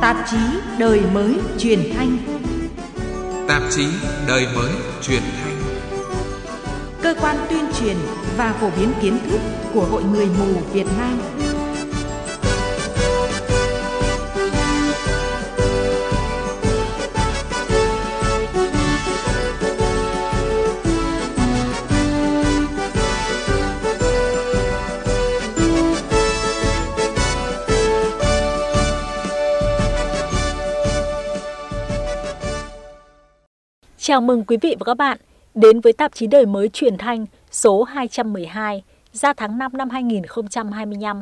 Tạp chí Đời Mới Truyền Thanh. Tạp chí Đời Mới Truyền Thanh, cơ quan tuyên truyền và phổ biến kiến thức của Hội Người mù Việt Nam. Chào mừng quý vị và các bạn đến với tạp chí Đời Mới Truyền Thanh số 212 ra tháng 5 năm 2025.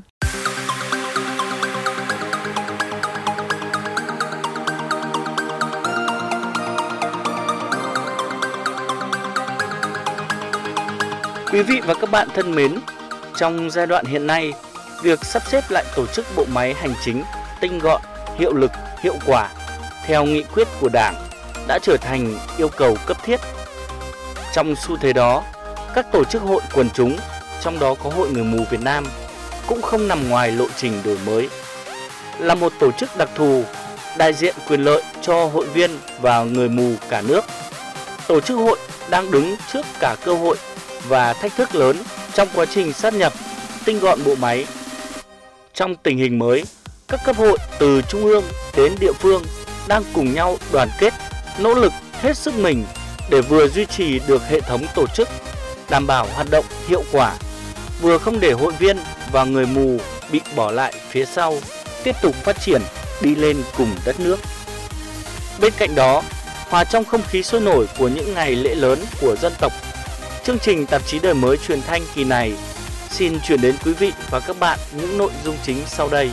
Quý vị và các bạn thân mến, trong giai đoạn hiện nay, việc sắp xếp lại tổ chức bộ máy hành chính tinh gọn, hiệu lực, hiệu quả theo nghị quyết của Đảng đã trở thành yêu cầu cấp thiết. Trong xu thế đó, các tổ chức hội quần chúng, trong đó có Hội Người mù Việt Nam, cũng không nằm ngoài lộ trình đổi mới. Là một tổ chức đặc thù, đại diện quyền lợi cho hội viên và người mù cả nước, tổ chức hội đang đứng trước cả cơ hội và thách thức lớn trong quá trình sát nhập, tinh gọn bộ máy. Trong tình hình mới, các cấp hội từ trung ương đến địa phương đang cùng nhau đoàn kết, nỗ lực hết sức mình để vừa duy trì được hệ thống tổ chức, đảm bảo hoạt động hiệu quả, vừa không để hội viên và người mù bị bỏ lại phía sau, tiếp tục phát triển đi lên cùng đất nước. Bên cạnh đó, hòa trong không khí sôi nổi của những ngày lễ lớn của dân tộc, chương trình tạp chí Đời Mới Truyền Thanh kỳ này xin chuyển đến quý vị và các bạn những nội dung chính sau đây.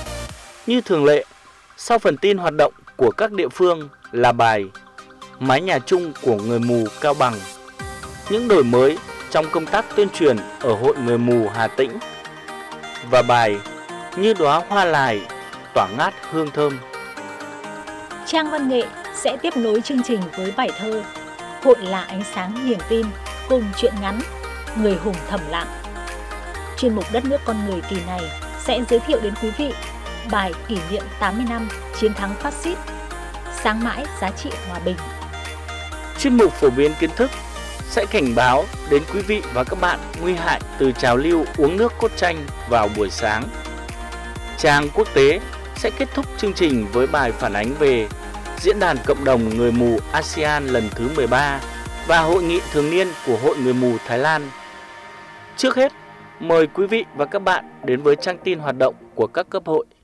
Như thường lệ, sau phần tin hoạt động của các địa phương là bài Mái nhà chung của người mù Cao Bằng, những đổi mới trong công tác tuyên truyền ở Hội Người mù Hà Tĩnh, và bài Như đóa hoa lài tỏa ngát hương thơm. Trang văn nghệ sẽ tiếp nối chương trình với bài thơ Hội là ánh sáng niềm tin cùng truyện ngắn Người hùng thầm lặng. Chuyên mục Đất nước con người kỳ này sẽ giới thiệu đến quý vị bài kỷ niệm 80 năm chiến thắng phát xít, sáng mãi giá trị hòa bình. Chuyên mục phổ biến kiến thức sẽ cảnh báo đến quý vị và các bạn nguy hại từ trào lưu uống nước cốt chanh vào buổi sáng. Trang quốc tế sẽ kết thúc chương trình với bài phản ánh về Diễn đàn Cộng đồng Người mù ASEAN lần thứ 13 và Hội nghị thường niên của Hội Người mù Thái Lan. Trước hết, mời quý vị và các bạn đến với trang tin hoạt động của các cấp hội.